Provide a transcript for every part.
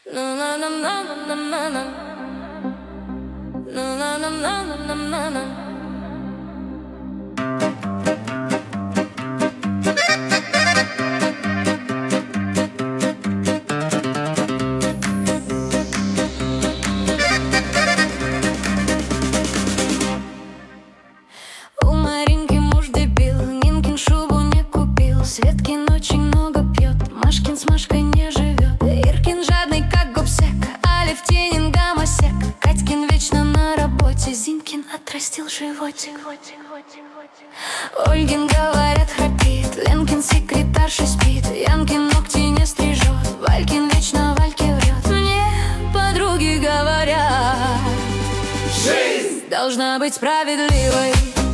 У Маринки муж дебил, Нинкин шубу не купил, Светкин очень много пьет, Машкин с Машкой не живет, Иркин жадный как гопсек, Алевтинин гомосек, Катькин вечно на работе, Зинкин отрастил животик. Ольгин, говорят, храпит, Ленкин секретаршей спит, Янкин ногти не стрижет, Валькин вечно Вальке врет. Мне подруги говорят, жизнь должна быть справедливой.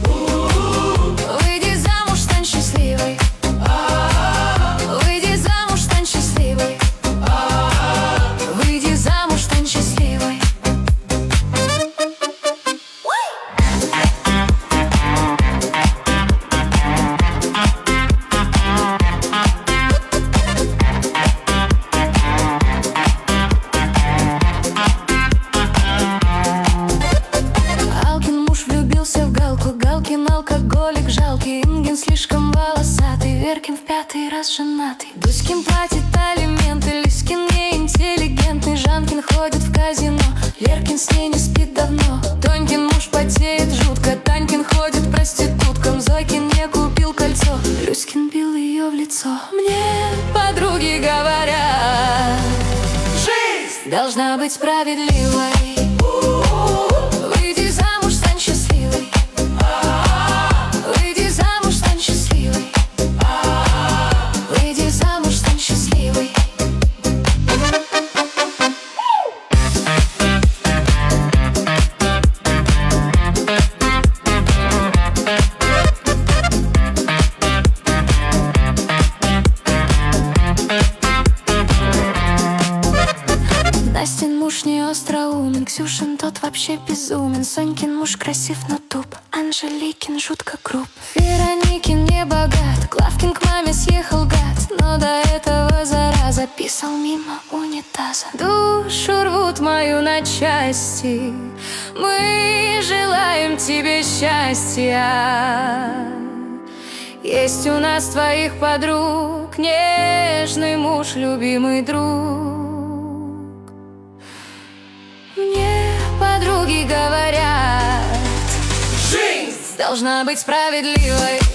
Выйди замуж, стань счастливой. Выйди замуж, стань счастливой. Выйди замуж, стань счастливой. Алкин муж влюбился в Галку, Галкин алкоголик жалкий, Ингин слишком волосатый, Веркин в 5-й раз женатый, Дуськин платит алименты, Лискин неинтеллигентный, Жанкин ходит в казино, Леркин с ней не спит давно, Тонькин муж потеет жутко, Танькин ходит проституткам, Зойкин не купил кольцо, Люськин бил ее в лицо. Мне подруги говорят, жизнь должна быть справедливой. Выйди замуж, стань счастливой. Выйди замуж, стань счастливой. Выйди замуж, стань счастливой. Настин муж не остроумен, Ксюшин тот вообще безумен, Сонькин муж красив, но туп, Анжеликин жутко груб, Вероникин не богат, Клавкин к маме съехал гад, но до этого зараза писал мимо унитаза. Душу рвут мою на части, мы желаем тебе счастья. Есть у нас твоих подруг нежный муж, любимый друг. Мне подруги говорят, жизнь должна быть справедливой.